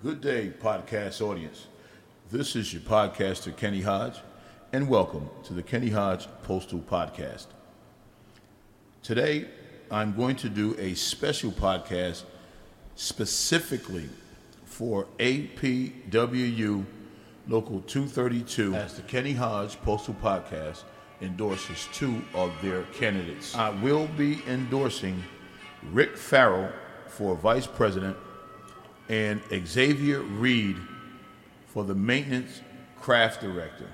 Good day, podcast audience. This is your podcaster, Kenny Hodge, and welcome to the Kenny Hodge Postal Podcast. Today, I'm going to do a special podcast specifically for APWU Local 232 as the Kenny Hodge Postal Podcast endorses two of their candidates. I will be endorsing Rick Farrell for Vice President and Xavier Reed for the Maintenance Craft Director.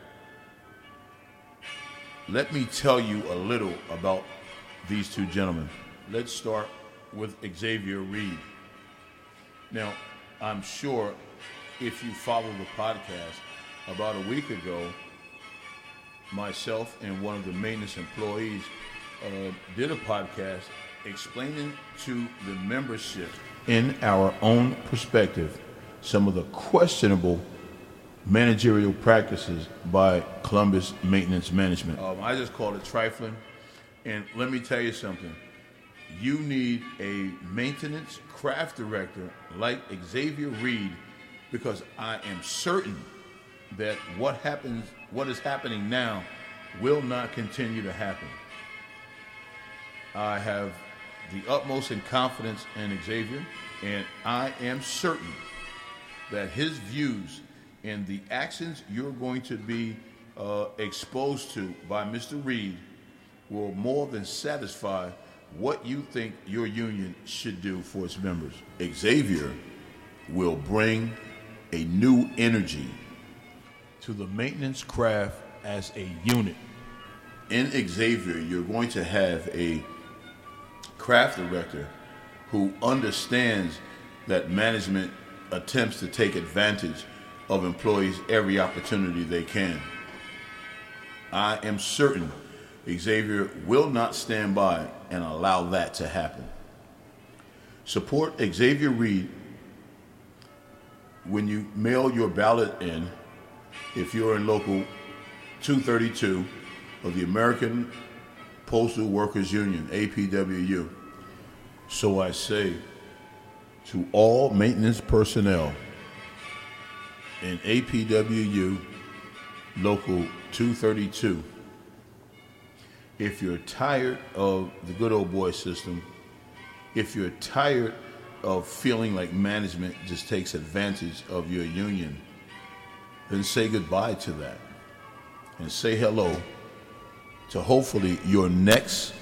Let me tell you a little about these two gentlemen. Let's start with Xavier Reed. Now, I'm sure if you follow the podcast, about a week ago, myself and one of the maintenance employees did a podcast explaining to the membership in our own perspective some of the questionable managerial practices by Columbus Maintenance Management. I just call it trifling. And let me tell you something. You need a maintenance craft director like Xavier Reed, because I am certain that what is happening now will not continue to happen. I have the utmost in confidence in Xavier, and I am certain that his views and the actions you're going to be exposed to by Mr. Reed will more than satisfy what you think your union should do for its members. Xavier will bring a new energy to the maintenance craft as a unit. In Xavier, you're going to have a craft director who understands that management attempts to take advantage of employees every opportunity they can. I am certain Xavier will not stand by and allow that to happen. Support Xavier Reed when you mail your ballot in if you're in Local 232 of the American Postal Workers Union, APWU. So I say to all maintenance personnel in APWU Local 232, if you're tired of the good old boy system, if you're tired of feeling like management just takes advantage of your union, then say goodbye to that and say hello to hopefully your next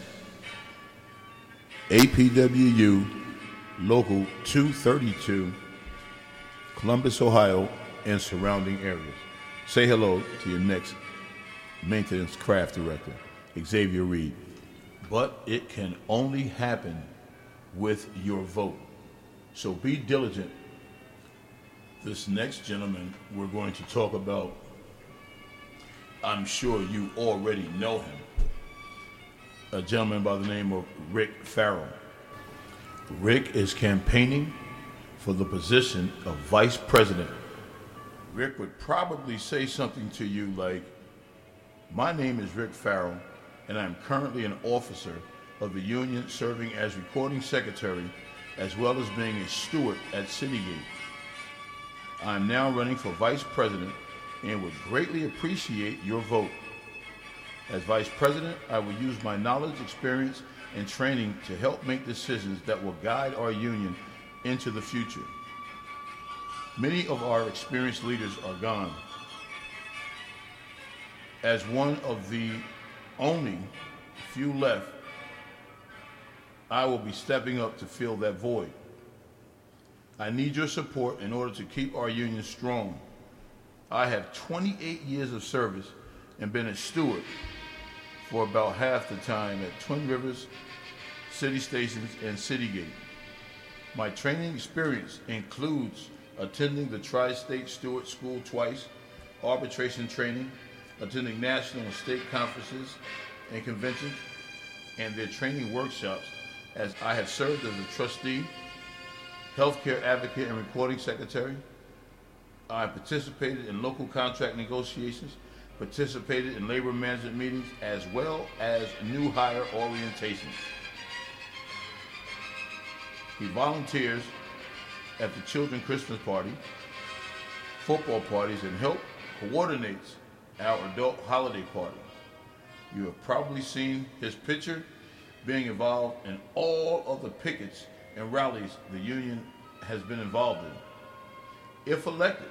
APWU Local 232, Columbus, Ohio, and surrounding areas. Say hello to your next maintenance craft director, Xavier Reed. But it can only happen with your vote. So be diligent. This next gentleman we're going to talk about, I'm sure you already know him. A gentleman by the name of Rick Farrell. Rick is campaigning for the position of Vice President. Rick would probably say something to you like, "My name is Rick Farrell, and I'm currently an officer of the union serving as recording secretary as well as being a steward at Citygate. I'm now running for Vice President and would greatly appreciate your vote. As Vice President, I will use my knowledge, experience, and training to help make decisions that will guide our union into the future. Many of our experienced leaders are gone. As one of the only few left, I will be stepping up to fill that void. I need your support in order to keep our union strong. I have 28 years of service and been a steward for about half the time at Twin Rivers, City Stations, and Citygate. My training experience includes attending the Tri-State Steward School twice, arbitration training, attending national and state conferences and conventions, and their training workshops, as I have served as a trustee, healthcare advocate, and recording secretary. I participated in local contract negotiations, participated in labor management meetings, as well as new hire orientations. He volunteers at the children's Christmas party, football parties, and coordinates our adult holiday parties. You have probably seen his picture being involved in all of the pickets and rallies the union has been involved in. If elected,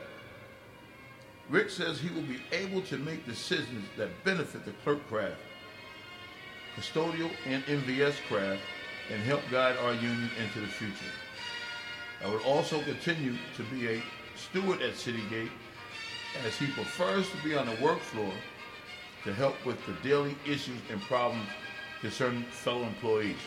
Rick says he will be able to make decisions that benefit the clerk craft, custodial and MVS craft, and help guide our union into the future. I will also continue to be a steward at Citygate, as he prefers to be on the work floor to help with the daily issues and problems concerning fellow employees.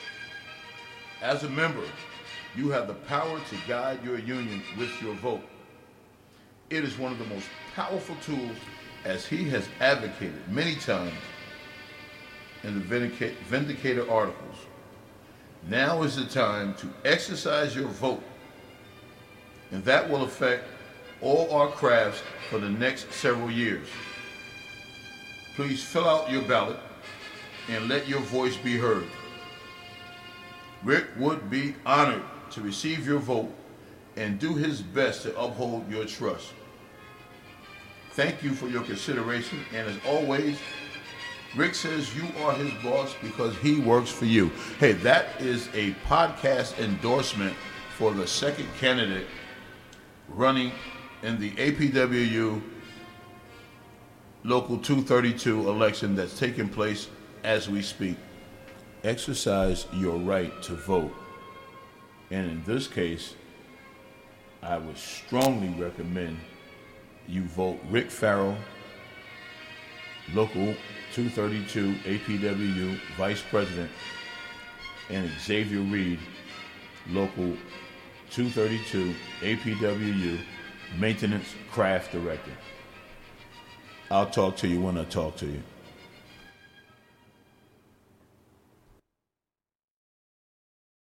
As a member, you have the power to guide your union with your vote. It is one of the most powerful tools, as he has advocated many times in the Vindicator articles. Now is the time to exercise your vote, and that will affect all our crafts for the next several years. Please fill out your ballot and let your voice be heard. Rick would be honored to receive your vote and do his best to uphold your trust. Thank you for your consideration, and as always, Rick says you are his boss because he works for you. Hey, that is a podcast endorsement for the second candidate running in the APWU Local 232 election that's taking place as we speak. Exercise your right to vote. And in this case, I would strongly recommend you vote Rick Farrell, Local 232 APWU Vice President, and Xavier Reed, Local 232 APWU Maintenance Craft Director. I'll talk to you when I talk to you.